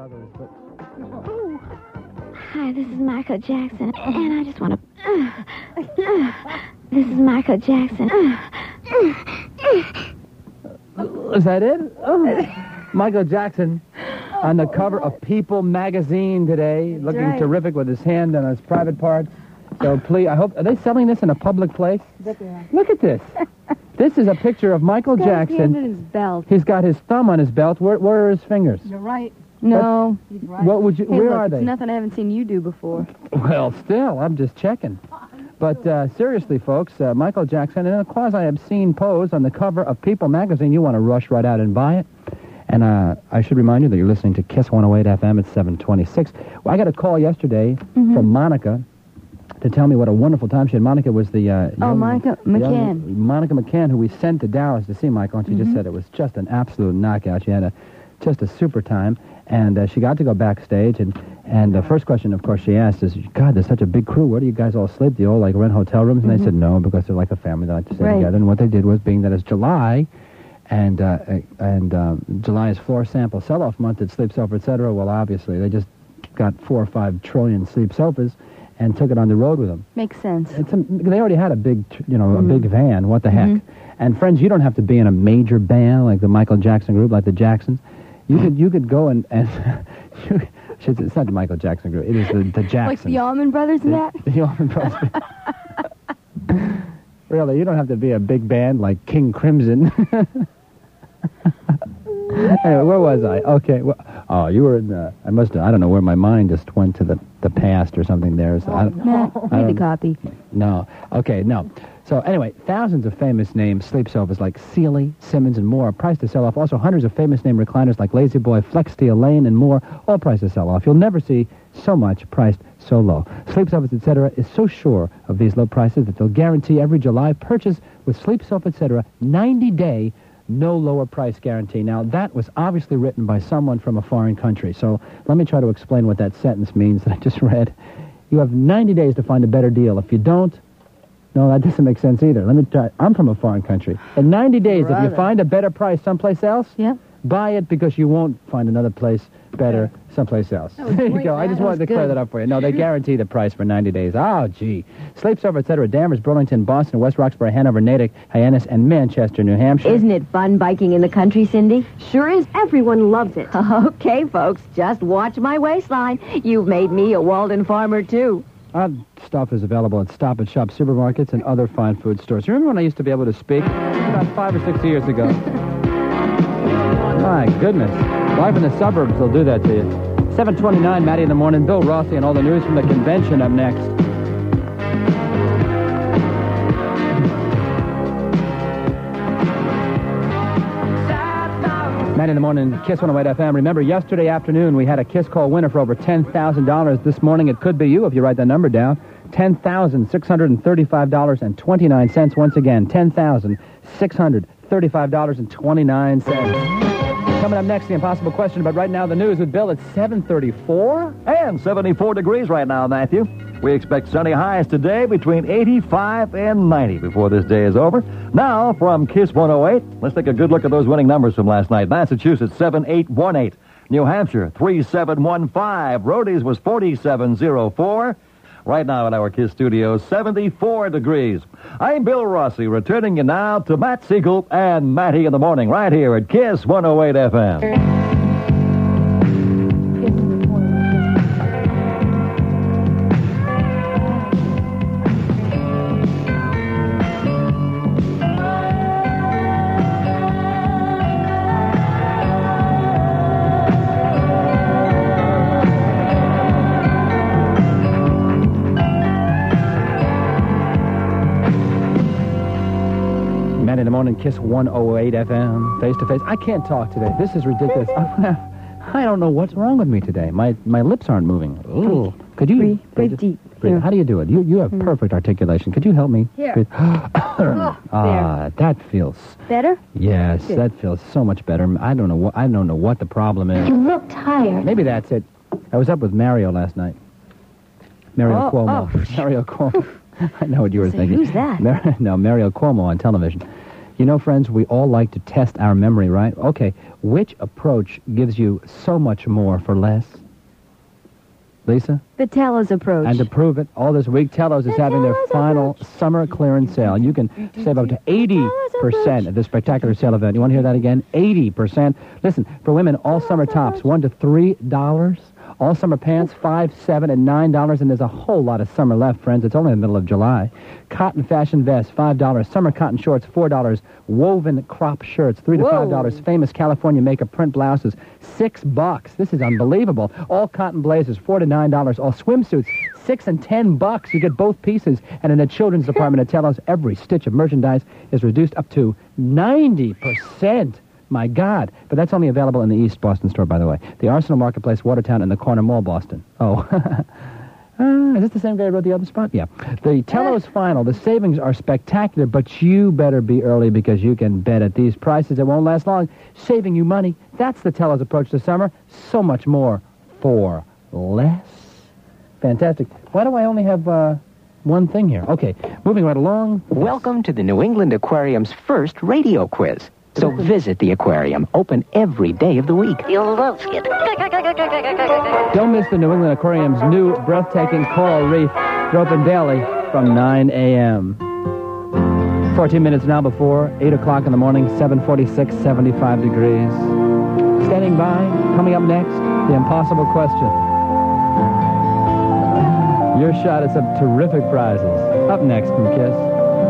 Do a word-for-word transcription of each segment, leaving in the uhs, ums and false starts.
others, but... Oh. Hi, this is Michael Jackson, and I just want to... Uh, uh, this is Michael Jackson. Uh, uh, is that it? Oh. Michael Jackson on the cover of People magazine today, That's looking right. terrific with his hand on his private parts. So please, I hope... Are they selling this in a public place? Look at this. This is a picture of Michael He's got his hand in Jackson. his belt. He's got his thumb on his belt. Where, where are his fingers? You're right. No. He's right. What would you... Hey, where look, are it's they? nothing I haven't seen you do before. Well, still, I'm just checking. But uh, seriously, folks, uh, Michael Jackson in a quasi-obscene pose on the cover of People magazine. You want to rush right out and buy it. And uh, I should remind you that you're listening to Kiss one oh eight F M at seven twenty-six. Well, I got a call yesterday Mm-hmm. from Monica to tell me what a wonderful time she had. Monica was the... Uh, Oh, young, Monica young- McCann. Monica McCann, who we sent to Dallas to see Michael, and she Mm-hmm. just said it was just an absolute knockout. She had a just a super time, and uh, she got to go backstage, and and the first question, of course, she asked is, God, there's such a big crew. Where do you guys all sleep? Do you all, like, rent hotel rooms? And they said no, because they're like a family. They like to stay Right. together. And what they did was, being that it's July, and uh, and um, July is floor sample sell-off month at Sleep Sofa, et cetera, well, obviously, they just got four or five trillion sleep sofas and took it on the road with them. Makes sense. It's a, they already had a big, tr- you know, Mm-hmm. a big van. What the heck? And friends, you don't have to be in a major band like the Michael Jackson group, like the Jacksons. You could you could go and and you, it's not the Michael Jackson group. It is the, the Jacksons. Like the Allman Brothers and that? The Allman Brothers. Really, you don't have to be a big band like King Crimson. Anyway, where was I? Okay. Well, oh, you were in the... I must have... I don't know where my mind just went to the, the past or something there. So I, don't- Matt, I read the don't- copy. No. Okay, no. So anyway, thousands of famous name sleep sofas like Sealy, Simmons, and more, priced to sell off. Also, hundreds of famous name recliners like Lazy Boy, Flex Steel, Lane, and more, all priced to sell off. You'll never see so much priced so low. Sleep Sofas, et cetera, is so sure of these low prices that they'll guarantee every July purchase with Sleep Sofa, et cetera, ninety-day, no lower price guarantee. Now, that was obviously written by someone from a foreign country. So let me try to explain what that sentence means that I just read. You have ninety days to find a better deal. If you don't, no, that doesn't make sense either. Let me try. I'm from a foreign country. In ninety days, if you Brother. find a better price someplace else, Yep. buy it because you won't find another place better someplace else. was There you great, go. I Matt. just That wanted to was clear good. that up for you. No, they guarantee the price for ninety days. Oh, gee. Sleep Sofa, et cetera. Danvers, Burlington, Boston, West Roxbury, Hanover, Natick, Hyannis, and Manchester, New Hampshire. Isn't it fun biking in the country, Cindy? Sure is. Everyone loves it. Okay, folks, just watch my waistline. You've made me a Walden farmer, too. Our stuff is available at Stop and Shop supermarkets and other fine food stores. Remember when I used to be able to speak? About five or six years ago. My goodness. Life in the suburbs will do that to you. seven twenty-nine, Matty in the morning. Bill Rossi and all the news from the convention up next. Matty in the morning, Kiss one oh eight F M. Remember, yesterday afternoon we had a Kiss Call winner for over ten thousand dollars. This morning it could be you if you write that number down. ten thousand six hundred thirty-five dollars and twenty-nine cents. Once again, ten thousand six hundred thirty-five dollars and twenty-nine cents. Coming up next, the impossible question, but right now the news with Bill at seven thirty-four. And seventy-four degrees right now, Matthew. We expect sunny highs today between eighty-five and ninety before this day is over. Now, from Kiss one oh eight, let's take a good look at those winning numbers from last night. Massachusetts, seven eight one eight. New Hampshire, three seven one five. Rhodey's was forty-seven oh four. Right now at our Kiss studio, seventy-four degrees. I'm Bill Rossi, returning you now to Matt Siegel and Matty in the morning, right here at Kiss one oh eight F M. Matt in the morning, Kiss one oh eight F M, face to face. I can't talk today. This is ridiculous. I don't know what's wrong with me today. My my lips aren't moving. Ooh. Could you Breathe, breathe deep. breathe? Here. How do you do it? You you have perfect articulation. Could you help me? Here. Breathe. Ah, that feels. Better? Yes, that feels so much better. I don't know what I don't know what the problem is. You look tired. Maybe that's it. I was up with Mario last night. Mario Oh, Cuomo. oh. Mario Cuomo. I know what you were Say, thinking. who's that? Mar- no, Mario Cuomo on television. You know, friends, we all like to test our memory, right? Okay, which approach gives you so much more for less? Lisa? The Tellos approach. And to prove it, all this week, Tellos is having their final summer clearance sale. You can save up to eighty percent at this spectacular sale event. You want to hear that again? eighty percent. Listen, for women, all summer tops, one to three dollars. All summer pants, five, seven, and nine dollars, and there's a whole lot of summer left, friends. It's only the middle of July. Cotton fashion vests, five dollars. Summer cotton shorts, four dollars. Woven crop shirts, three to five dollars. Famous California makeup print blouses, six bucks. This is unbelievable. All cotton blazers, four to nine dollars. All swimsuits, six and ten bucks. You get both pieces. And in the children's department, it tells us every stitch of merchandise is reduced up to ninety percent. My God. But that's only available in the East Boston store, by the way. The Arsenal Marketplace, Watertown, and the Corner Mall, Boston. Oh. uh, is this the same guy who wrote the other spot? Yeah. The Tellos Final, the savings are spectacular, but you better be early because you can bet at these prices it won't last long. Saving you money. That's the Tellos approach to summer. So much more for less. Fantastic. Why do I only have uh, one thing here? Okay, moving right along. Welcome to the New England Aquarium's first radio quiz. So visit the aquarium, open every day of the week. You'll love it. Don't miss the New England Aquarium's new breathtaking coral reef. They're open daily from nine a.m. fourteen minutes now before eight o'clock in the morning, seven forty-six, seventy-five degrees. Standing by, coming up next, the impossible question. Your shot at some terrific prizes. Up next from KISS.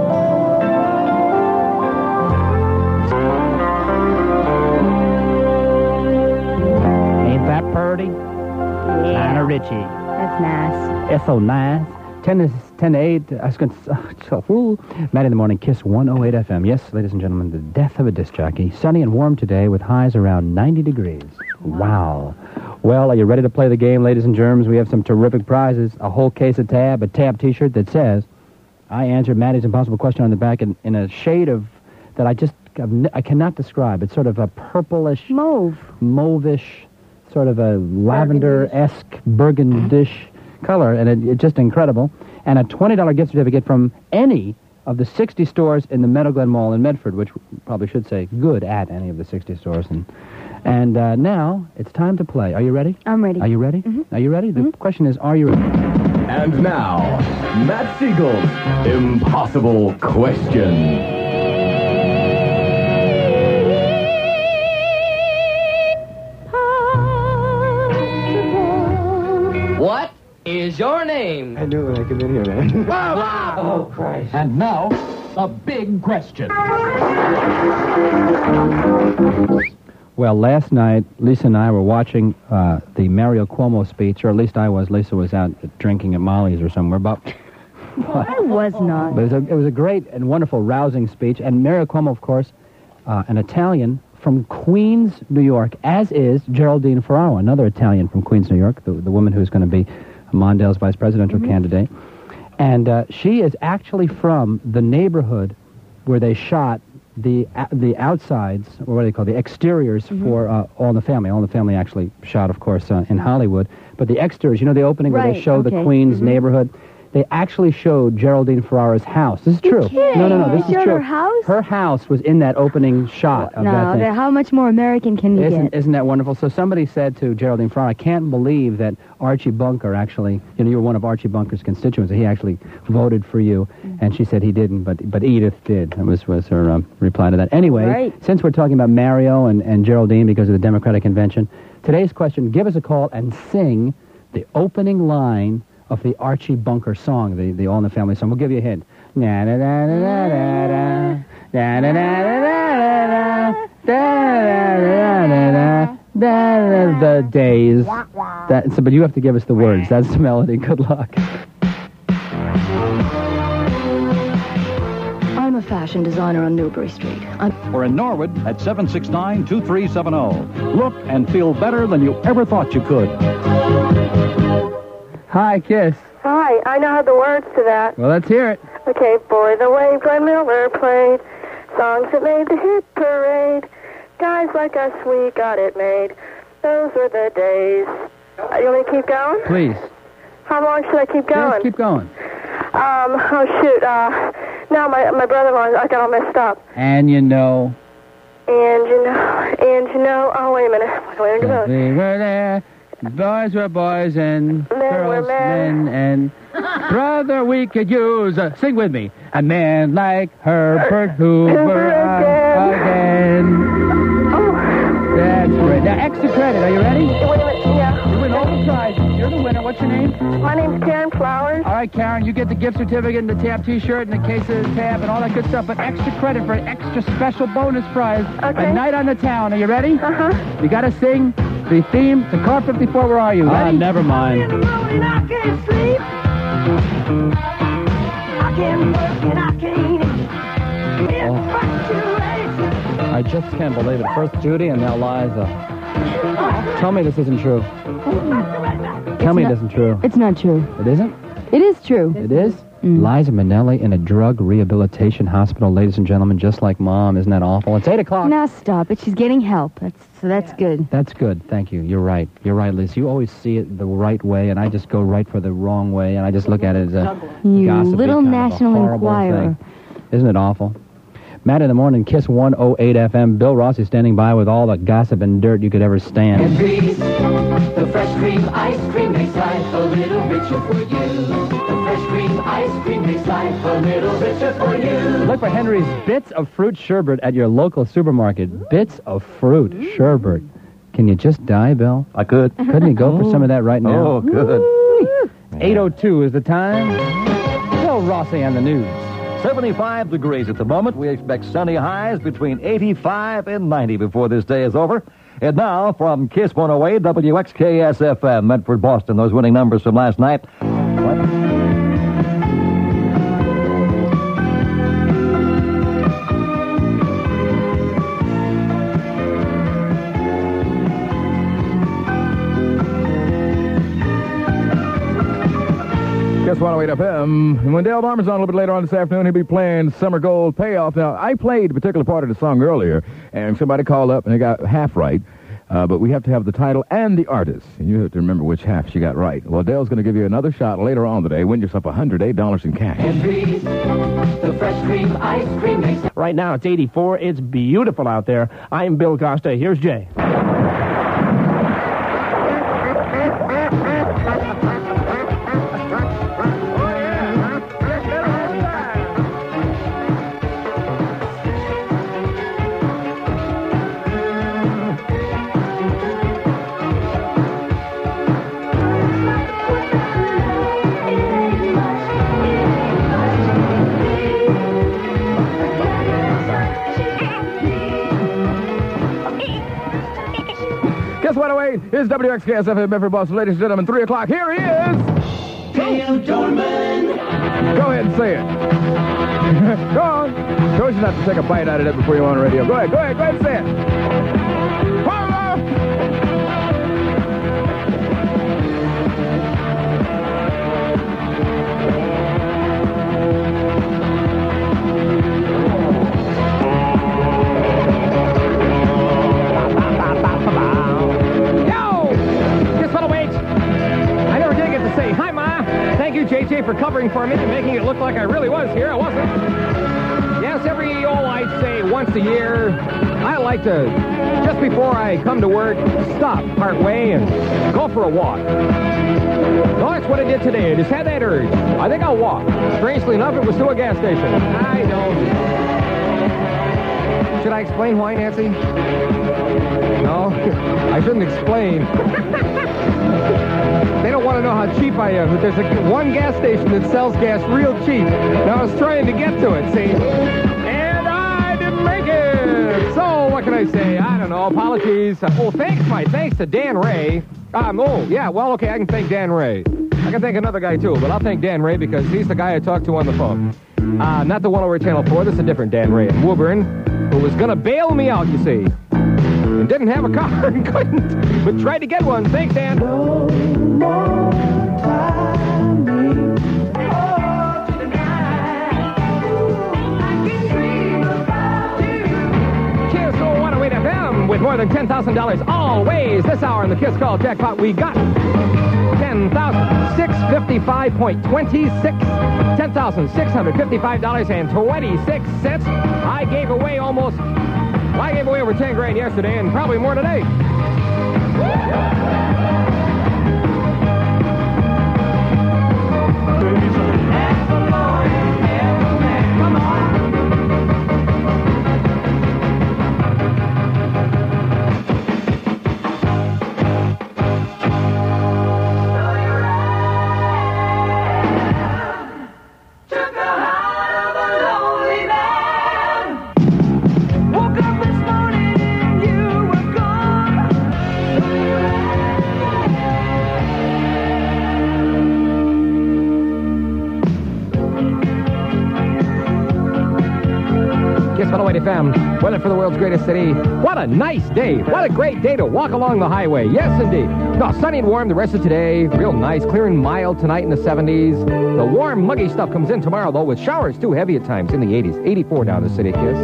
That purdy? Yeah. Lionel Richie. That's nice. It's so nice. ten to, ten to eight. I was going to... Uh, Matt in the morning, KISS one oh eight F M. Yes, ladies and gentlemen, the death of a disc jockey. Sunny and warm today with highs around ninety degrees. Wow. Well, are you ready to play the game, ladies and germs? We have some terrific prizes. A whole case of Tab, a Tab T-shirt that says, I answered Maddie's impossible question on the back in, in a shade of... that I just... I cannot describe. It's sort of a purplish... Mauve. Mauve-ish... sort of a lavender-esque burgundish color, and it, it's just incredible. And a twenty dollars gift certificate from any of the sixty stores in the Meadow Glen Mall in Medford, which probably should say good at any of the sixty stores. And and uh, now it's time to play. Are you ready? I'm ready. Are you ready? Mm-hmm. Are you ready? Mm-hmm. The question is, are you ready? And now, Matt Siegel's Impossible Question. What is your name? I knew when I came in here, man. Wow! Wow! Oh, Christ. And now, a big question. Well, last night, Lisa and I were watching uh, the Mario Cuomo speech, or at least I was. Lisa was out drinking at Molly's or somewhere. But, I was not. but it, was a, it was a great and wonderful, rousing speech. And Mario Cuomo, of course, uh, an Italian from Queens, New York, as is Geraldine Ferraro, another Italian from Queens, New York, the, the woman who's going to be Mondale's vice presidential mm-hmm. candidate. And uh, she is actually from the neighborhood where they shot the uh, the outsides, or what do they call the exteriors mm-hmm. for uh, All in the Family. All in the Family actually shot, of course, uh, in Hollywood. But the exteriors, you know the opening right, where they show okay. the Queens mm-hmm. neighborhood? They actually showed Geraldine Ferraro's house. This is true. No, no, no. This they is showed true. her house? Her house was in that opening shot of no, that thing. that, how much more American can you Isn't, get? isn't that wonderful? So somebody said to Geraldine Ferraro, I can't believe that Archie Bunker actually, you know, you were one of Archie Bunker's constituents, and he actually voted for you. Mm-hmm. And she said he didn't, but but Edith did. That was, was her um, reply to that. Anyway, right. since we're talking about Mario and, and Geraldine because of the Democratic Convention, today's question, give us a call and sing the opening line of the Archie Bunker song, the, the All in the Family song. We'll give you a hint. Na na na na na na na na na na na na the days. That, so, but you have to give us the words. That's the melody. Good luck. I'm a fashion designer on Newbury Street. I'm Or in Norwood at seven six nine, two three seven zero. Look and feel better than you ever thought you could. Hi, KISS. Hi, I know the words to that. Well, let's hear it. Okay, Boy the Way Glenn Miller played, songs that made the hit parade, guys like us, we got it made, those were the days. Uh, you want me to keep going? Please. How long should I keep going? Yes, keep going. Um, oh shoot, uh, No, my my brother-in-law, I got all messed up. And you know. And you know, and you know, oh, wait a minute. Wait a minute. We were there, boys were boys, and Men girls were men. men, and brother, we could use, a, sing with me, a man like Herbert Hoover again. Oh. That's great. Now, extra credit. Are you ready? Wait a minute, yeah. You win all the prizes. You're the winner. What's your name? My name's Karen Flowers. All right, Karen, you get the gift certificate and the Tab T-shirt and the case of the Tab and all that good stuff, but extra credit for an extra special bonus prize. Okay. A night on the town. Are you ready? Uh-huh. You got to sing the theme, the Car fifty-four, Where Are You? Ah, Ready? never mind. I can't sleep. I can't work and I can't eat. It's fluctuation. I just can't believe it. First Judy and now Liza. Tell me this isn't true. Tell me it isn't true. It's not true. It isn't? It is true. It is? Mm. Liza Minnelli in a drug rehabilitation hospital, ladies and gentlemen, just like Mom. Isn't that awful? It's eight o'clock. Now stop it. She's getting help. That's so that's good. That's good. Thank you. You're right. You're right, Liz. You always see it the right way, and I just go right for the wrong way, and I just look at it as a You gossipy little kind National of a horrible Enquirer. thing. Isn't it awful? Matt in the morning, Kiss one oh eight F M. Bill Ross is standing by with all the gossip and dirt you could ever stand. Trees, the fresh cream ice cream makes life a little richer for you. The fresh cream ice cream makes life a little richer for you. Look for Henry's Bits of Fruit Sherbet at your local supermarket. Bits of Fruit Sherbet. Can you just die, Bill? I could. Couldn't you go for some of that right now? Oh, good. eight oh two is the time. Bill Rossi on the news. seventy-five degrees at the moment. We expect sunny highs between eighty-five and ninety before this day is over. And now, from Kiss one oh eight, W X K S F M, Medford, Boston, those winning numbers from last night. What? Kiss one oh eight F M. And when Dale Darman's on a little bit later on this afternoon, he'll be playing Summer Gold Payoff. Now, I played a particular part of the song earlier, and somebody called up and they got half right. Uh, but we have to have the title and the artist. And you have to remember which half she got right. Well, Dale's going to give you another shot later on today. Win yourself one hundred eight dollars in cash. Trees, the fresh cream ice cream makes Right now, it's eighty-four. It's beautiful out there. I'm Bill Costa. Here's Jay. Kiss one oh eight is W X K S F M, Medford, Boston. Ladies and gentlemen, three o'clock. Here he is. Dale Darman. Go ahead and say it. Go on. Told you not to take a bite out of it before you're on the radio. Go ahead, go ahead, go ahead and say it. J J for covering for me and making it look like I really was here. I wasn't. Yes, every, oh, I'd say once a year, I like to, just before I come to work, stop partway and go for a walk. Well, that's what I did today. I just had that urge. I think I'll walk. Strangely enough, it was to a gas station. I don't. Should I explain why, Nancy? No? I shouldn't explain. They don't want to know how cheap I am, but there's a, one gas station that sells gas real cheap. Now, I was trying to get to it, see? And I didn't make it! So, what can I say? I don't know. Apologies. Oh, thanks, my thanks to Dan Ray. Um, oh, yeah, well, okay, I can thank Dan Ray. I can thank another guy, too, but I'll thank Dan Ray because he's the guy I talked to on the phone. Uh, not the one over at Channel four. This is a different Dan Ray in Woburn, who was going to bail me out, you see. And didn't have a car and couldn't, but tried to get one. Thanks, Dan. No more climbing up to the night. I can dream about you. Kiss one oh eight F M with more than ten thousand dollars always. This hour in the Kiss Call Jackpot, we got ten ten thousand six hundred fifty-five dollars and twenty-six cents. ten thousand six hundred fifty-five dollars and twenty-six cents. I gave away almost, I gave away over ten grand yesterday and probably more today. F M, weather for the world's greatest city. What a nice day. What a great day to walk along the highway. Yes, indeed. No, sunny and warm the rest of today. Real nice. Clear and mild tonight in the seventies. The warm, muggy stuff comes in tomorrow, though, with showers too heavy at times in the eighties. eighty-four down the city, Kiss.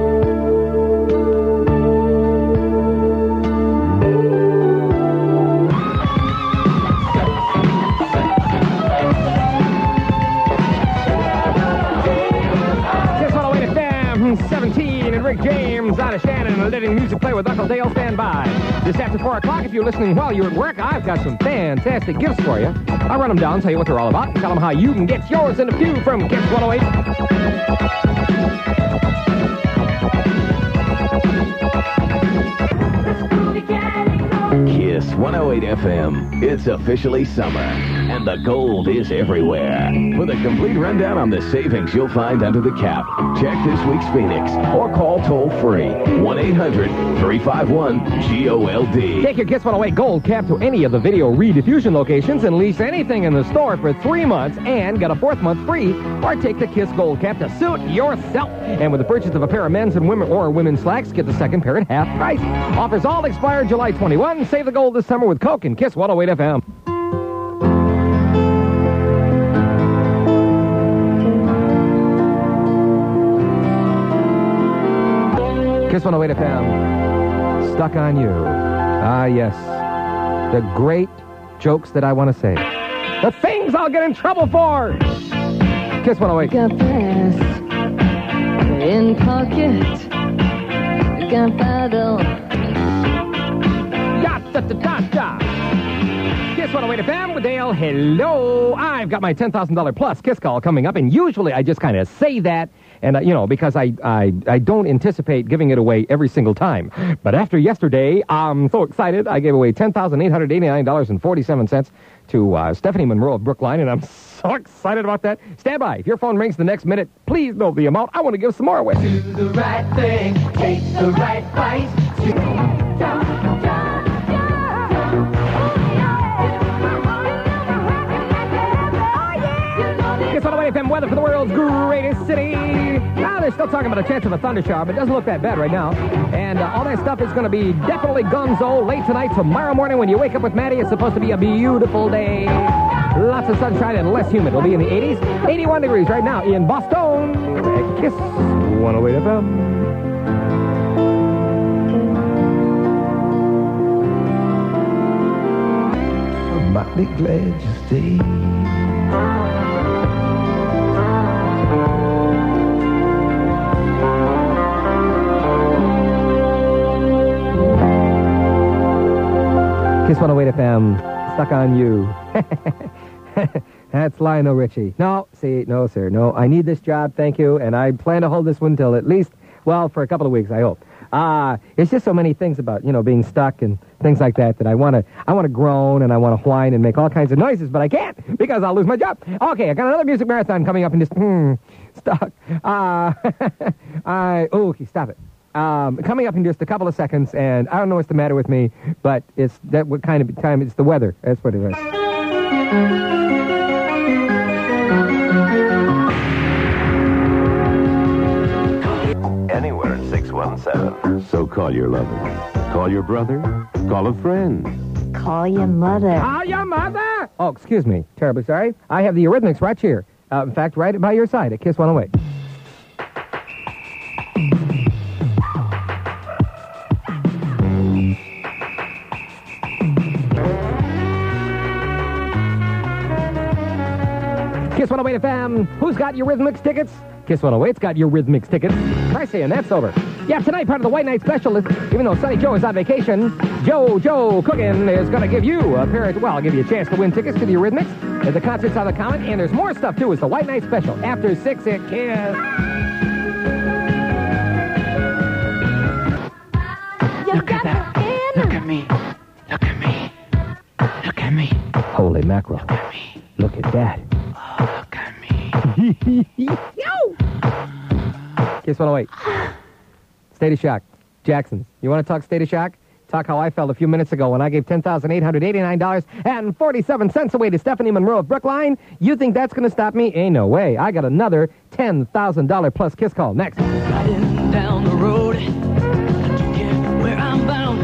seventeen and Rick James out of Shannon and letting music play with Uncle Dale. Stand by. Just after four o'clock, if you're listening while you're at work, I've got some fantastic gifts for you. I'll run them down, tell you what they're all about, and tell them how you can get yours in a few from Kiss one oh eight. Kiss one oh eight F M. It's officially summer, and the gold is everywhere. For the complete rundown on the savings you'll find under the cap, check this week's Phoenix or call toll-free one eight hundred three five one G O L D. Take your Kiss one oh eight Gold Cap to any of the video rediffusion locations and lease anything in the store for three months and get a fourth month free, or take the Kiss Gold Cap to suit yourself. And with the purchase of a pair of men's and women or women's slacks, get the second pair at half price. Offers all expire July twenty-first. Save the gold this summer with Coke and Kiss one oh eight F M. Kiss one oh eight F M. Stuck on You. Ah, yes. The great jokes that I want to say. The things I'll get in trouble for. Kiss one oh eight. Got fast in pocket. Gunpowder. Da-da-da-da-da. Kiss one oh eight F M with Dale. Hello. I've got my ten thousand dollars plus Kiss call coming up, and usually I just kind of say that, and, uh, you know, because I, I, I don't anticipate giving it away every single time. But after yesterday, I'm so excited. I gave away ten thousand eight hundred eighty-nine dollars and forty-seven cents to uh, Stephanie Monroe of Brookline, and I'm so excited about that. Stand by. If your phone rings the next minute, please know the amount. I want to give some more away. Do the right thing. Take the right bite. Kiss one oh eight F M weather for the world's greatest city. Now, they're still talking about a chance of a thunder shower, but it doesn't look that bad right now. And uh, all that stuff is going to be definitely gunzo late tonight. Tomorrow morning when you wake up with Maddie, it's supposed to be a beautiful day. Lots of sunshine and less humid. It'll be in the eighties. eighty-one degrees right now in Boston. Kiss one oh eight F M. Might be glad you stayed. Kiss one oh eight F M, Stuck on You. That's Lionel Richie. No, see, no, sir, no. I need this job, thank you, and I plan to hold this one till at least, well, for a couple of weeks, I hope. Uh, it's just so many things about, you know, being stuck and things like that that I want to I want to groan and I want to whine and make all kinds of noises, but I can't because I'll lose my job. Okay, I got another music marathon coming up in just, hmm, stuck. Uh, I, oh, stop it. Um, coming up in just a couple of seconds, and I don't know what's the matter with me, but it's that what kind of time, it's the weather. That's what it is. Anywhere at six one seven. So call your lover. Call your brother. Call a friend. Call your mother. Call your mother! Oh, excuse me. Terribly sorry. I have the Eurythmics right here. Uh, in fact, right by your side at Kiss one oh eight. Kiss one oh eight F M. Who's got your Rhythmix tickets? Kiss one oh eight's got your Rhythmix tickets. Try saying that's over. Yeah, tonight, part of the White Night Special is, even though Sonny Joe is on vacation, Joe Joe Cookin is going to give you a pair of, well, I'll give you a chance to win tickets to the Eurythmics at the concerts on the Comet, and there's more stuff, too. It's the White Night Special. After six at Kiss. Look at that. Look at me. Look at me. Look at me. Holy mackerel. Look at me. Look at that. Oh, look at me. Yo! Kiss one oh eight. State of Shock. Jackson's. You want to talk State of Shock? Talk how I felt a few minutes ago when I gave ten thousand eight hundred eighty-nine dollars and forty-seven cents away to Stephanie Monroe of Brookline. You think that's going to stop me? Ain't no way. I got another ten thousand dollars plus Kiss call. Next. Riding down the road to get where I'm bound.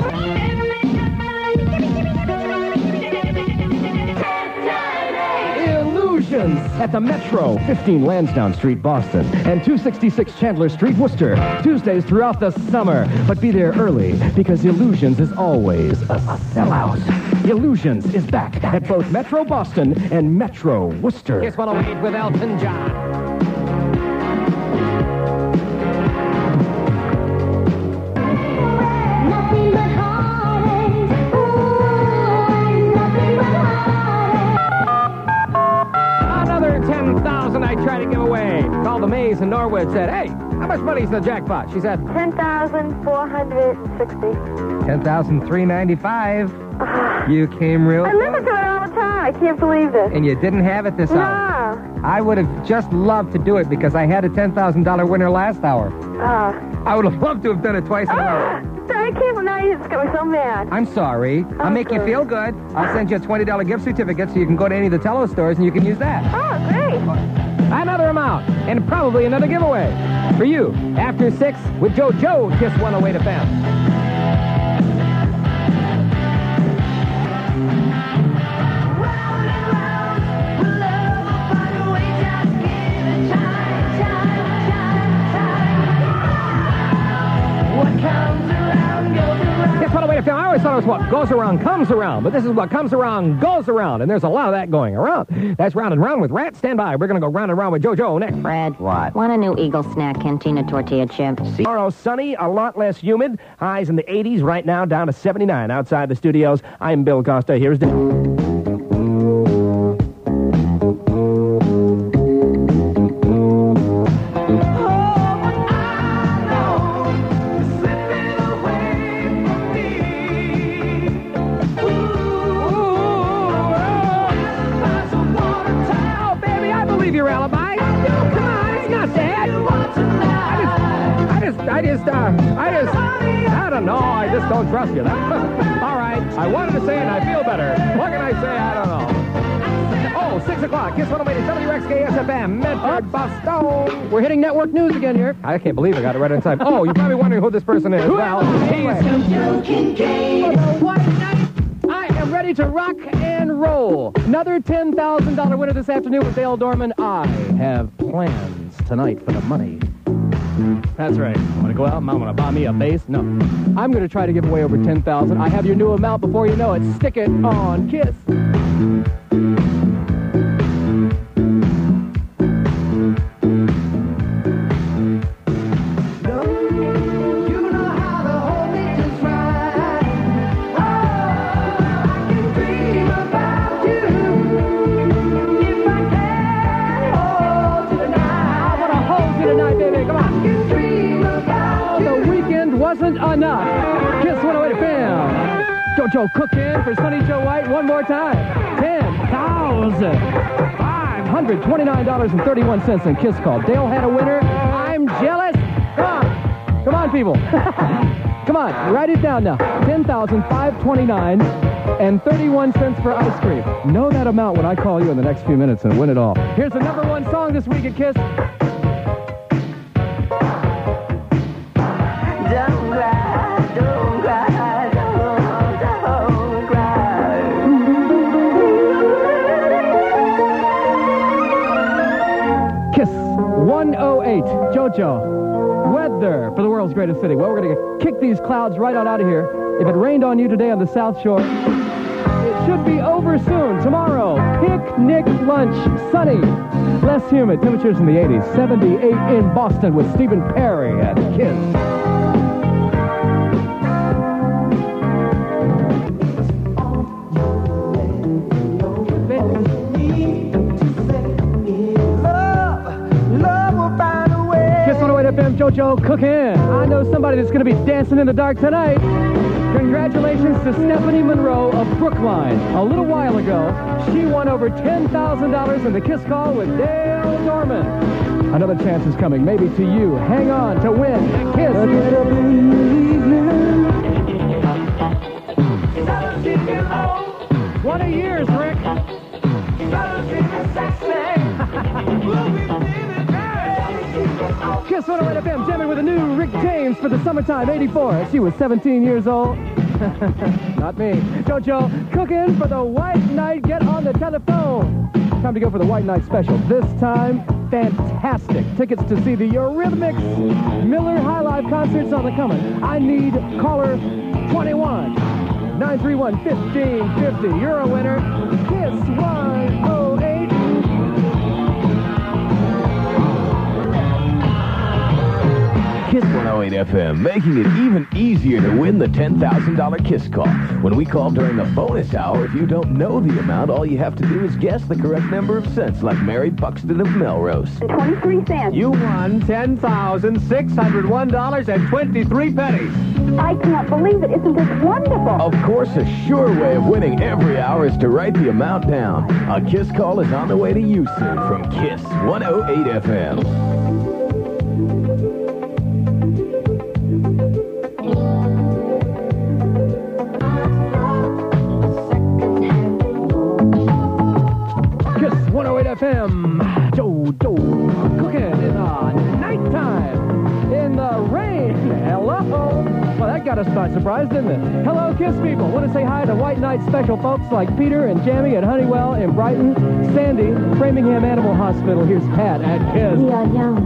Illusions at the Metro, fifteen Lansdowne Street, Boston, and two sixty-six Chandler Street, Worcester. Tuesdays throughout the summer. But be there early, because Illusions is always a sellout. Illusions is back at both Metro Boston and Metro Worcester. Kiss one oh eight with Elton John. ten thousand I try to give away. Called the Maze in Norwood, said, hey, how much money's in the jackpot? She said, ten thousand four hundred sixty. ten thousand three hundred ninety-five. Uh, you came real I listen to it all the time. I can't believe this. And you didn't have it this no. hour. I would have just loved to do it because I had a ten thousand dollars winner last hour. Uh, I would have loved to have done it twice in a row. I can't, now you just got me so mad. I'm sorry. I'll make you feel good. I'll send you a twenty dollars gift certificate so you can go to any of the Tello stores and you can use that. Oh, great. Another amount, and probably another giveaway for you. After six with Joe Joe, Kiss one oh eight F M. I always thought it was what goes around comes around, but this is what comes around goes around, and there's a lot of that going around. That's Round and Round with Rat. Stand by. We're going to go round and round with JoJo next. Fred. What? Want a new Eagle Snack Cantina tortilla chip? Tomorrow, sunny, a lot less humid. Highs in the eighties, right now down to seventy-nine outside the studios. I'm Bill Costa. Here's the... I just, uh, I just, I don't know. I just don't trust you. All right. I wanted to say it, and I feel better. What can I say? I don't know. Oh, six o'clock. Kiss one oh eight W X K S F M, Medford, Boston. We're hitting network news again here. I can't believe I got it right on time. Oh, you're probably wondering who this person is. Well, anyway. I am ready to rock and roll. Another ten thousand dollars winner this afternoon with Dale Dorman. I have plans tonight for the money. That's right. I'm going to go out and I'm going to buy me a bass. No. I'm going to try to give away over ten thousand dollars. I have your new amount before you know it. Stick it on Kiss. Wasn't enough. Kiss one oh eight F M. JoJo Cookin for Sonny Joe White one more time. ten thousand five hundred twenty-nine dollars and thirty-one cents in Kiss Call. Dale had a winner. I'm jealous. Come on. Come on, people. Come on. Write it down now. ten thousand five hundred twenty-nine dollars and thirty-one cents for ice cream. Know that amount when I call you in the next few minutes and win it all. Here's the number one song this week at Kiss. Don't cry, don't cry, don't, don't cry. Kiss one oh eight, JoJo. Weather for the world's greatest city. Well, we're going to kick these clouds right on out of here. If it rained on you today on the South Shore, it should be over soon. Tomorrow, picnic lunch, sunny, less humid. Temperatures in the eighties. seventy-eight in Boston with Stephen Perry at Kiss. F M, JoJo cooking. I know somebody that's going to be dancing in the dark tonight. Congratulations to Stephanie Monroe of Brookline. A little while ago, she won over ten thousand dollars in the Kiss Call with Dale Dorman. Another chance is coming, maybe to you. Hang on to win the Kiss. One of years, Rick. Kiss one oh eight F M, jamming with a new Rick James for the summertime eighty-four. She was seventeen years old. Not me. JoJo cooking for the White Night. Get on the telephone. Time to go for the White Night special. This time, fantastic. Tickets to see the Eurythmics Miller High Life concerts on the coming. I need caller twenty-one. nine three one, fifteen fifty. You're a winner. Kiss one oh eight. Kiss one oh eight F M, making it even easier to win the ten thousand dollars Kiss Call. When we call during the bonus hour, if you don't know the amount, all you have to do is guess the correct number of cents, like Mary Buxton of Melrose. twenty-three cents. You won ten thousand six hundred one dollars and twenty-three pennies. I can't believe it. Isn't this wonderful? Of course, a sure way of winning every hour is to write the amount down. A Kiss Call is on the way to you soon from Kiss one oh eight F M. F M, JoJo cooking in the nighttime, in the rain. Hello. Well, that got us by surprise, didn't it? Hello, Kiss people. Want to say hi to White Night special folks like Peter and Jamie at Honeywell in Brighton, Sandy, Framingham Animal Hospital. Here's Pat at Kiss. We are young.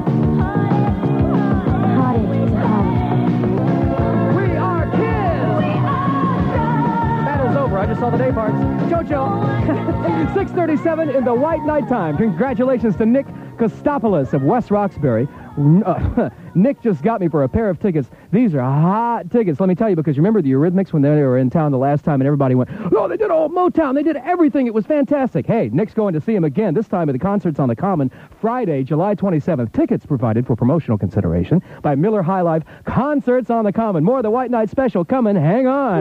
Cottage, cottage. We are Kiss. Battle's over. I just saw the day parts. JoJo. six thirty-seven in the White Nighttime. Congratulations to Nick Kostopoulos of West Roxbury. Uh, Nick just got me for a pair of tickets. These are hot tickets. Let me tell you, because you remember the Eurythmics when they were in town the last time and everybody went, oh, they did all Motown. They did everything. It was fantastic. Hey, Nick's going to see him again, this time at the Concerts on the Common, Friday, July twenty-seventh. Tickets provided for promotional consideration by Miller High Life. Concerts on the Common. More of the White Night special coming. Hang on.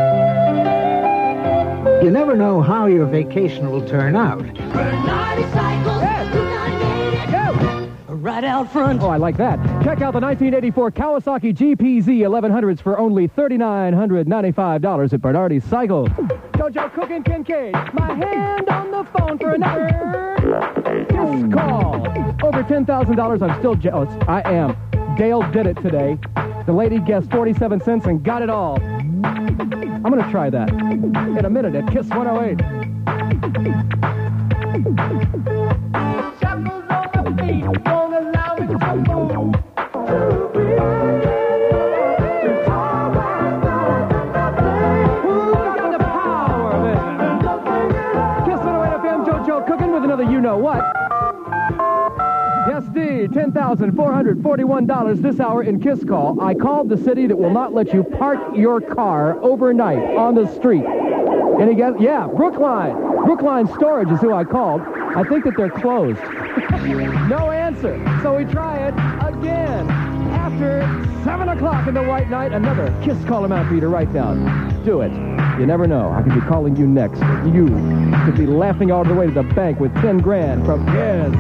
You never know how your vacation will turn out. Bernardi Cycles, right out front. Oh, I like that. Check out the nineteen eighty-four Kawasaki G P Z eleven hundreds for only three thousand nine hundred ninety-five dollars at Bernardi Cycle. JoJo cooking Kincaid. My hand on the phone for another Kiss Call. Over ten thousand dollars. I'm still jealous. I am. Dale did it today. The lady guessed forty-seven cents and got it all. I'm going to try that in a minute at Kiss one oh eight. Shackles on the feet won't allow me to move. Who got the power there? Kiss one oh eight F M, JoJo cooking with another you-know-what. Yes, D, ten thousand four hundred forty-one dollars this hour in Kiss Call. I called the city that will not let you park your car overnight on the street. And he got, yeah, Brookline. Brookline Storage is who I called. I think that they're closed. No answer. So we try it again. After seven o'clock in the White Night, another Kiss Call amount for you to write down. Do it. You never know. I could be calling you next. You could be laughing all the way to the bank with ten grand from Kiss.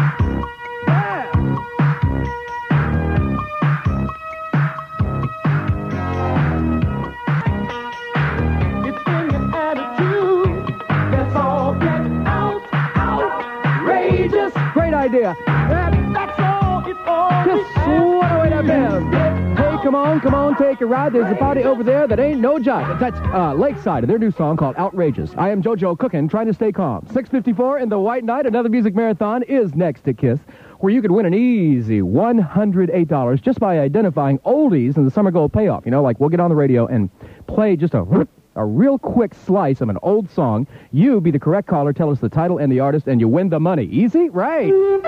Idea. That, that's all it's all. Kiss one oh eight F M. Hey, come on, come on, take a ride. There's a party over there that ain't no jive. That's uh, Lakeside and their new song called Outrageous. I am JoJo cooking, trying to stay calm. six fifty-four in the White Night. Another music marathon is next to Kiss, where you can win an easy one hundred eight dollars just by identifying oldies in the Summer Gold Payoff. You know, like we'll get on the radio and play just a a real quick slice of an old song. You be the correct caller, tell us the title and the artist, and you win the money. Easy? Right.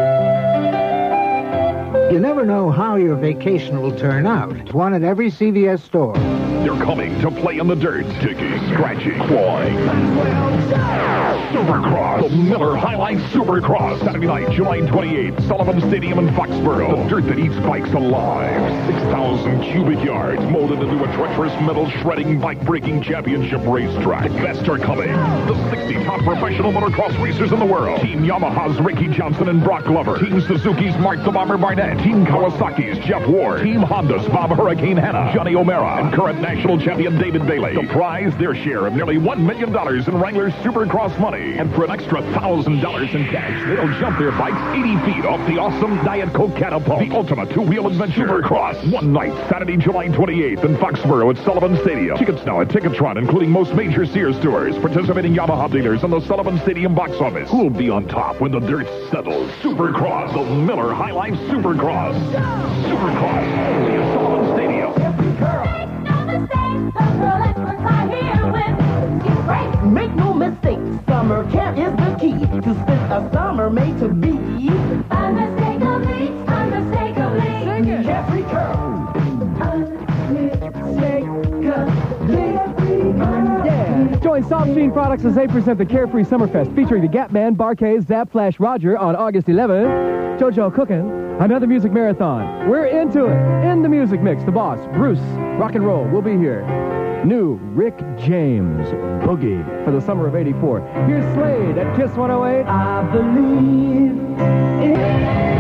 You never know how your vacation will turn out. One at every C V S store. They're coming to play in the dirt. Digging, scratching, clawing. Supercross. The Miller High Line Supercross. Saturday night, July twenty-eighth. Sullivan Stadium in Foxborough. The dirt that eats bikes alive. six thousand cubic yards molded into a treacherous metal shredding bike-breaking championship racetrack. The best are coming. The sixty top professional motocross racers in the world. Team Yamaha's Ricky Johnson and Brock Glover. Team Suzuki's Mark the Bomber Barnett. Team Kawasaki's Jeff Ward. Team Honda's Bob Hurricane Hanna. Johnny O'Mara. And current national champion David Bailey. The prize, their share of nearly one million dollars in Wrangler Supercross money. And for an extra one thousand dollars in cash, they'll jump their bikes eighty feet off the awesome Diet Coke catapult. The ultimate two-wheel adventure. Supercross. One night, Saturday, July twenty-eighth in Foxborough at Sullivan Stadium. Tickets now at Ticketron, including most major Sears stores. Participating Yamaha dealers and the Sullivan Stadium box office. Who'll be on top when the dirt settles? Supercross. The Miller High Line Supercross. Supercross. Only at Sullivan Stadium. Make no mistake, summer camp is the key to spend a summer made to be. Unmistakably, unmistakably, Jeffrey Curl. Yeah. Join Soft Sheen Products as they present the Carefree Summerfest, featuring the Gap Band, Bar-Kays, Zap, Flash, Roger on August eleventh. JoJo Cooking, another music marathon. We're into it. In the music mix, the boss, Bruce, rock and roll, will be here. New Rick James, Boogie, for the summer of eighty-four. Here's Slade at Kiss one oh eight. I believe in...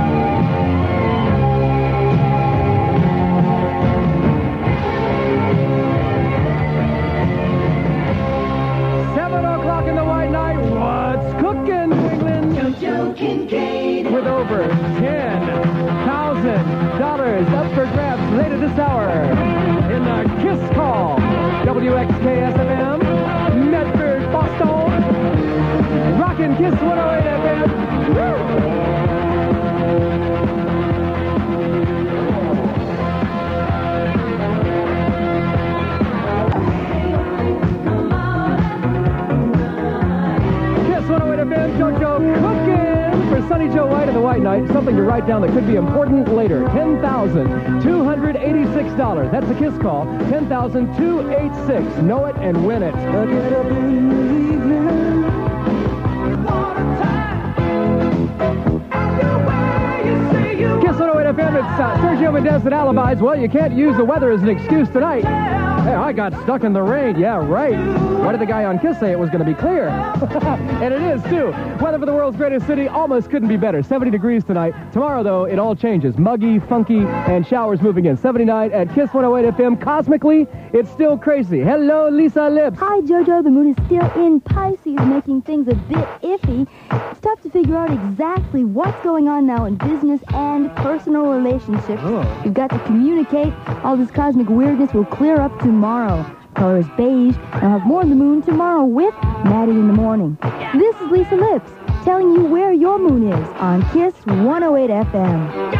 In the White Night, what's cooking, New England? JoJo Kincaid. With over ten thousand dollars up for grabs later this hour in the Kiss Call. W X K S F M, Medford, Boston. Rockin' Kiss one oh eight F M. Woo! JoJo Cooking for Sonny Joe White of the White Night. Something to write down that could be important later. ten thousand two hundred eighty-six dollars. That's a Kiss Call. ten thousand two hundred eighty-six dollars. Know it and win it. Kiss one oh eight F M. It's uh, Sergio Mendez and Alibis. Well, you can't use the weather as an excuse tonight. Hey, I got stuck in the rain. Yeah, right. Why did the guy on Kiss say it was going to be clear? And it is, too. Weather for the world's greatest city almost couldn't be better. seventy degrees tonight. Tomorrow, though, it all changes. Muggy, funky, and showers moving in. seventy-nine at Kiss one oh eight F M. Cosmically, it's still crazy. Hello, Lisa Lips. Hi, JoJo. The moon is still in Pisces, making things a bit iffy. It's tough to figure out exactly what's going on now in business and personal relationships. Oh. You've got to communicate. All this cosmic weirdness will clear up tomorrow. Color is beige. I'll have more of the moon tomorrow with Maddie in the morning. This is Lisa Lips telling you where your moon is on Kiss one oh eight F M.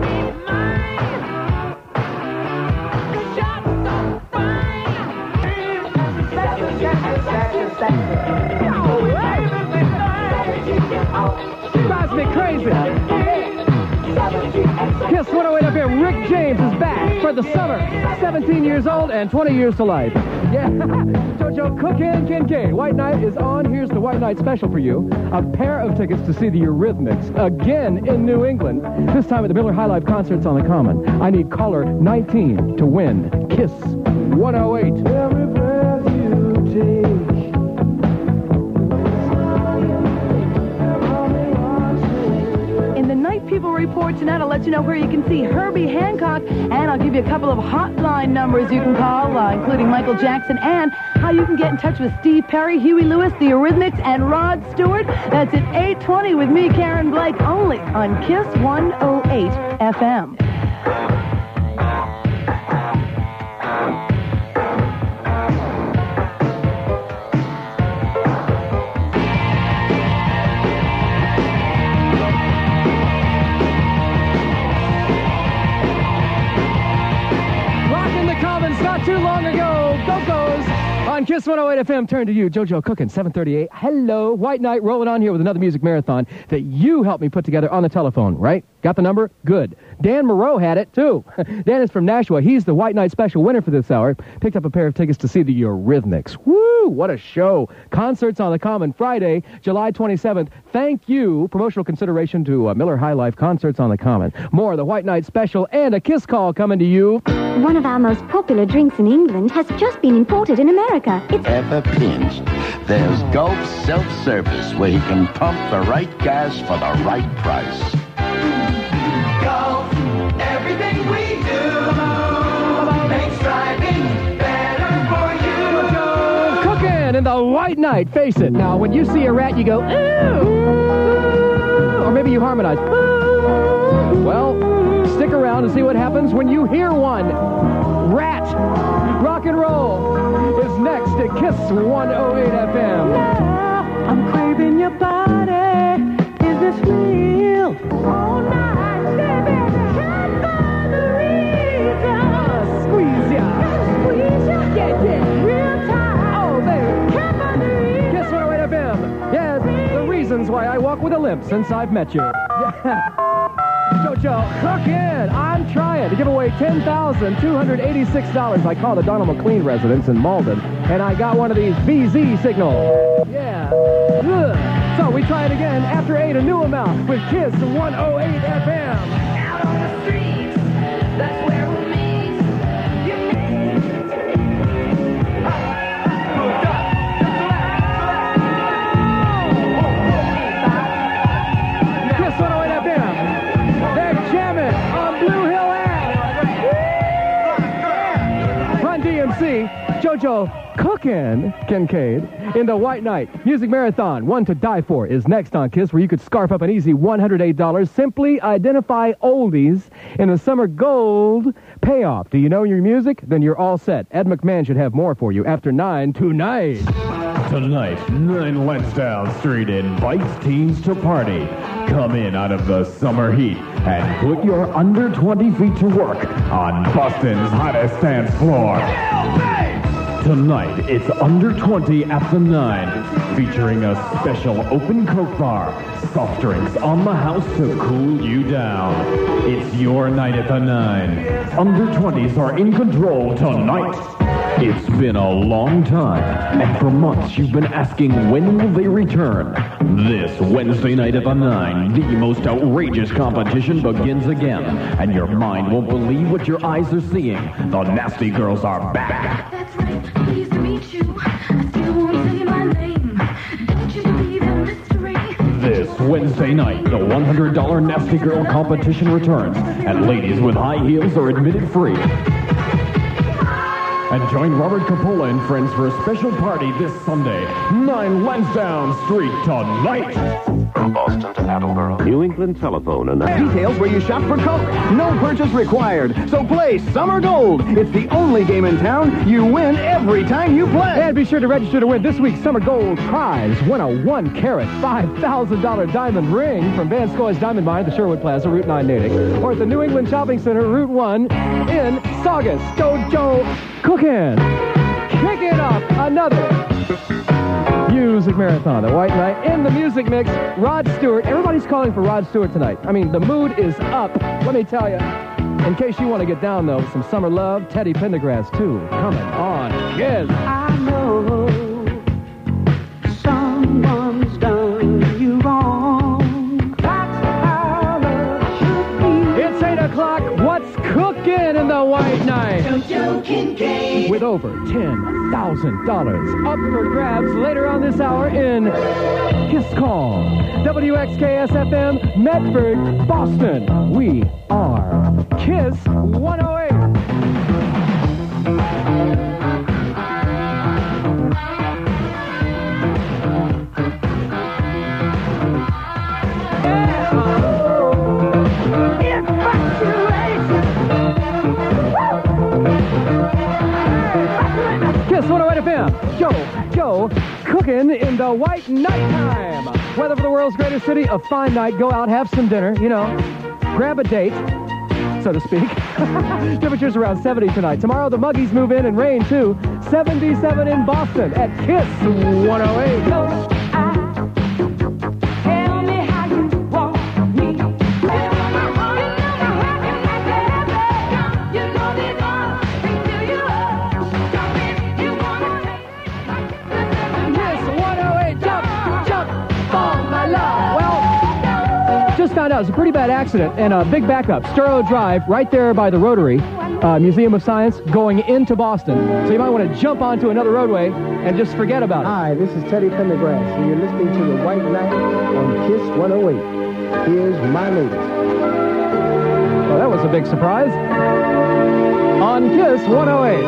Cosmic crazy. Kiss one oh eight F M. Rick James is back for the summer. seventeen years old and twenty years to life. Yeah. JoJo Cookin' Kincaid. White Night is on. Here's the White Night special for you. A pair of tickets to see the Eurythmics again in New England. This time at the Miller High Life Concerts on the Common. I need caller nineteen to win. Kiss one oh eight. Every breath you take. People report tonight. I'll let you know where you can see Herbie Hancock, and I'll give you a couple of hotline numbers you can call, uh, including Michael Jackson, and how you can get in touch with Steve Perry, Huey Lewis, the Eurythmics, and Rod Stewart. That's at eight twenty with me, Karen Blake, only on Kiss one oh eight F M. Kiss one oh eight F M, turn to you. JoJo Cooking, seven thirty-eight. Hello, White Knight, rolling on here with another music marathon that you helped me put together on the telephone, right? Got the number? Good. Dan Moreau had it, too. Dan is from Nashua. He's the White Knight special winner for this hour. Picked up a pair of tickets to see the Eurythmics. Woo! What a show. Concerts on the Common Friday, July twenty-seventh. Thank you. Promotional consideration to uh, Miller High Life Concerts on the Common. More of the White Knight special and a Kiss call coming to you. One of our most popular drinks in England has just been imported in America. It's Ever pinched? There's Gulf Self-Service, where you can pump the right gas for the right price. Gulf, everything we do makes driving better for you. Cooking in the White Knight. Face it. Now, when you see a rat, you go, ooh. Or maybe you harmonize. Ooh. Well, stick around and see what happens when you hear one. Rat. Rock and roll is next at Kiss one oh eight F M. Now, I'm craving your body. Is this real? All night, baby. Can't find the reason. Squeeze ya. Squeeze ya. Yeah, yeah. Real time. Oh, baby. Can't find the reason. Kiss one oh eight F M. Yes, the reasons why I walk with a limp since I've met you. Yeah. JoJo, cook in. I'm trying to give away ten thousand two hundred eighty-six dollars. I called the Donald McLean residence in Malden, and I got one of these V Z signals. Yeah. Ugh. So we try it again after eight, a new amount with Kiss one oh eight F M. Out on the streets, that's where we'll meet. You Kiss one oh eight F M. They're jamming on Blue Hill Ave. Run D M C, JoJo Cookin' Kincaid in the White Knight Music Marathon. One to die for is next on Kiss, where you could scarf up an easy one hundred eight dollars. Simply identify oldies in the Summer Gold payoff. Do you know your music? Then you're all set. Ed McMahon should have more for you after nine tonight. Tonight, nine Lansdowne Street invites teens to party. Come in out of the summer heat and put your under twenty feet to work on Boston's hottest dance floor. Tonight, it's Under twenty at the nine, featuring a special open Coke bar, soft drinks on the house to cool you down. It's your night at the nine. Under twenties are in control tonight. It's been a long time, and for months you've been asking when will they return. This Wednesday night at the nine, the most outrageous competition begins again, and your mind won't believe what your eyes are seeing. The Nasty Girls are back. That's right, pleased to meet you. I still won't say my name. Don't you believe in mystery? This Wednesday night, the one hundred dollars Nasty Girl competition returns, and ladies with high heels are admitted free. And join Robert Capola and friends for a special party this Sunday. nine Lansdowne Street tonight. From Boston to Attleboro. New England telephone and Details where you shop for Coke. No purchase required. So play Summer Gold. It's the only game in town you win every time you play. And be sure to register to win this week's Summer Gold prize. Win a one carat, five thousand dollars diamond ring from Van Scoy's Diamond Mine at the Sherwood Plaza, Route nine Natick. Or at the New England Shopping Center, Route one in Saugus. JoJo Cookin'. Kick it up. Another Music Marathon. The White Knight in the music mix. Rod Stewart. Everybody's calling for Rod Stewart tonight. I mean, the mood is up. Let me tell you. In case you want to get down, though, some summer love. Teddy Pendergrass, too. Coming on. Yes. I know someone's done you wrong. That's how love should be. It's eight o'clock. What's cooking in the White Knight? JoJo Kincaid. With over ten thousand dollars up for grabs later on this hour in Kiss Call. W X K S F M, Medford, Boston. We are Kiss one oh eight. Kiss one oh eight F M. Joe, Joe, cooking in the White Night time. Weather for the world's greatest city, a fine night. Go out, have some dinner, you know, grab a date, so to speak. Temperatures around seventy tonight. Tomorrow the muggies move in and rain too. seventy-seven in Boston at Kiss one oh eight. Just found out it was a pretty bad accident and a big backup. Sturrow Drive, right there by the Rotary uh, Museum of Science, going into Boston. So you might want to jump onto another roadway and just forget about it. Hi, this is Teddy Pendergrass, and you're listening to The White Knight on Kiss one oh eight. Here's my latest. Well, that was a big surprise. On Kiss one oh eight.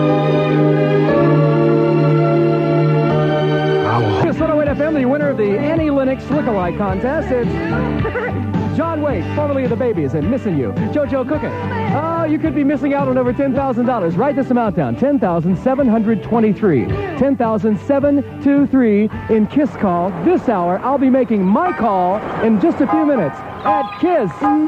Kiss one oh eight F M, the winner of the Annie Lennox Lookalike Contest. It's John Waite, formerly of the Babies, and Missing You. JoJo Cooking. Oh, you could be missing out on over ten thousand dollars. Write this amount down. ten thousand seven hundred twenty-three. ten thousand seven hundred twenty-three in Kiss Call. This hour, I'll be making my call in just a few minutes at Kiss.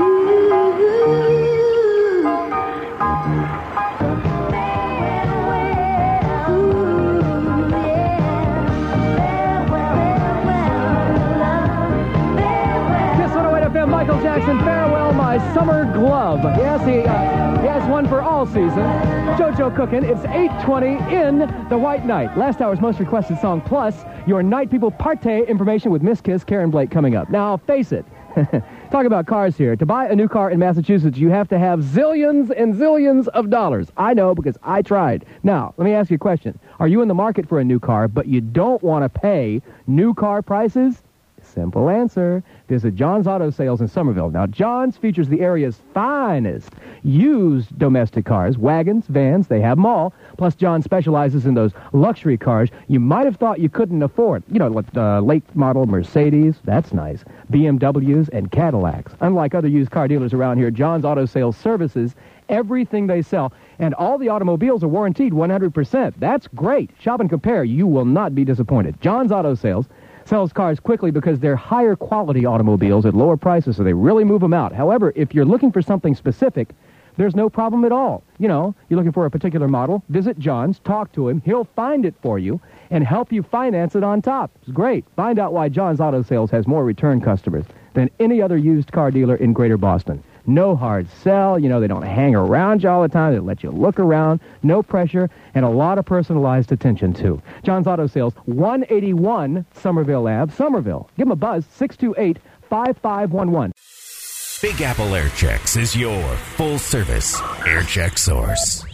Michael Jackson, Farewell, My Summer Glove. Yes, he, uh, he has one for all season. JoJo Cookin'. It's eight twenty in The White Knight. Last hour's most requested song, plus your Night People Partay information with Miss Kiss, Karen Blake, coming up. Now, face it. Talk about cars here. To buy a new car in Massachusetts, you have to have zillions and zillions of dollars. I know because I tried. Now, let me ask you a question. Are you in the market for a new car, but you don't want to pay new car prices? Simple answer. Visit John's Auto Sales in Somerville. Now, John's features the area's finest used domestic cars, wagons, vans, they have them all. Plus, John specializes in those luxury cars you might have thought you couldn't afford. You know, uh, late model Mercedes, that's nice, B M Ws, and Cadillacs. Unlike other used car dealers around here, John's Auto Sales services everything they sell, and all the automobiles are warranted one hundred percent. That's great. Shop and compare. You will not be disappointed. John's Auto Sales sells cars quickly because they're higher quality automobiles at lower prices, so they really move them out. However, if you're looking for something specific, there's no problem at all. You know, you're looking for a particular model, visit John's, talk to him, he'll find it for you and help you finance it on top. It's great. Find out why John's Auto Sales has more return customers than any other used car dealer in Greater Boston. No hard sell. You know, they don't hang around you all the time. They let you look around. No pressure. And a lot of personalized attention, too. John's Auto Sales, one eighty-one Somerville Ave, Somerville. Give them a buzz, six two eight, five five one one. Big Apple Air Checks is your full-service air check source.